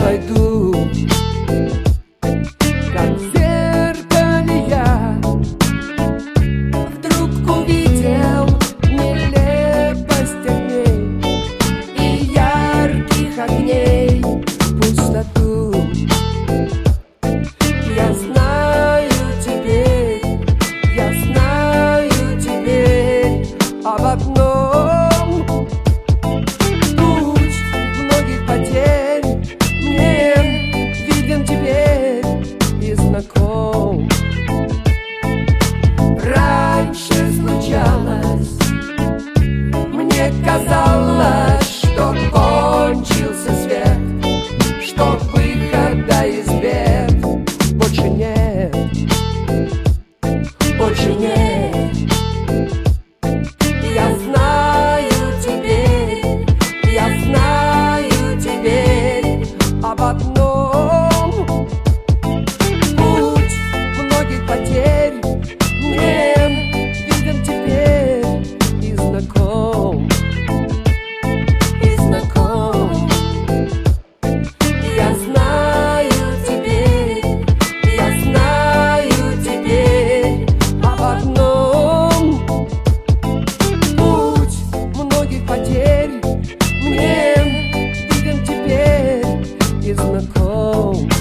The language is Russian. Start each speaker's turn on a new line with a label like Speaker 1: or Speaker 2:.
Speaker 1: найду. Как в зеркале я вдруг увидел нелепость огней и ярких огней, пустоту. Я знаю теперь об одном: путь многих потерь мне виден теперь и знаком. Раньше случалось, мне казалось, что кончился свет, что выхода из бед больше нет, больше нет. Я знаю теперь об одном: путь многих потерь мне виден теперь и знаком, и знаком. Я знаю теперь об одном: путь многих потерь мне виден теперь и знаком.